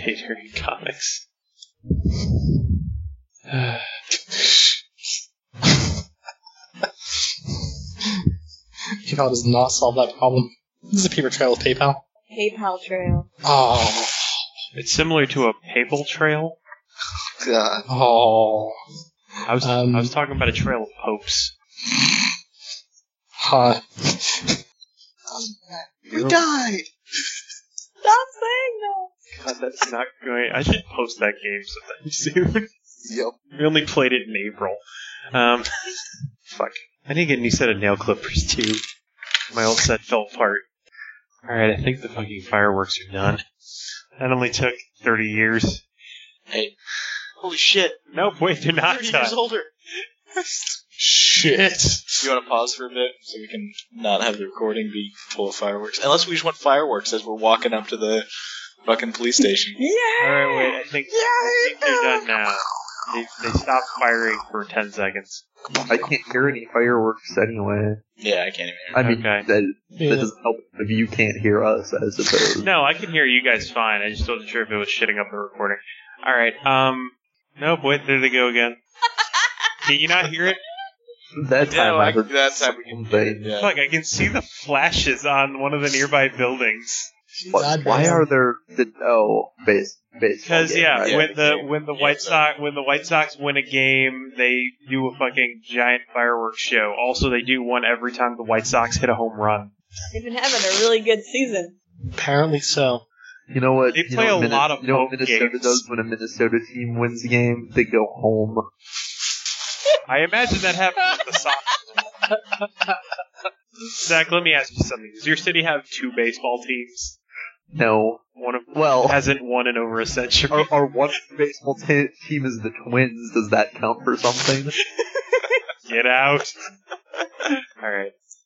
Vader in comics. PayPal does not solve that problem. This is a paper trail with PayPal. PayPal trail. Oh. It's similar to a papal trail. God. Oh. I was talking about a trail of popes. Huh. We died! Stop saying that! God, that's not going. I should post that game sometime soon. Yep. We only played it in April. Fuck. I need to get a new set of nail clippers too. My old set fell apart. Alright, I think the fucking fireworks are done. That only took 30 years. Hey. Holy shit. No, wait, they're not 30 done. years older. Shit. You want to pause for a bit so we can not have the recording be full of fireworks? Unless we just want fireworks as we're walking up to the fucking police station. Yeah! Alright, wait, I think they're done now. They stopped firing for 10 seconds. I can't hear any fireworks anyway. Yeah, I can't even hear. I mean, Okay. that doesn't help if you can't hear us, I suppose. No, I can hear you guys fine. I just wasn't sure if it was shitting up the recording. Alright, no, wait, there they go again. Can you not hear it? That time I heard that time we can something. Yeah. Fuck, I can see the flashes on one of the nearby buildings. Why are there baseball? Because game, right? when the White Sox win a game, they do a fucking giant fireworks show. Also, they do one every time the White Sox hit a home run. They've been having a really good season. Apparently so. You know what? They play a lot of You know what home Minnesota games. does when a Minnesota team wins a game? They go home. I imagine that happens with the Sox. Zach, let me ask you something. Does your city have 2 baseball teams? No. One of Well, hasn't won in over a century. our one baseball team is the Twins. Does that count for something? Get out. Alright.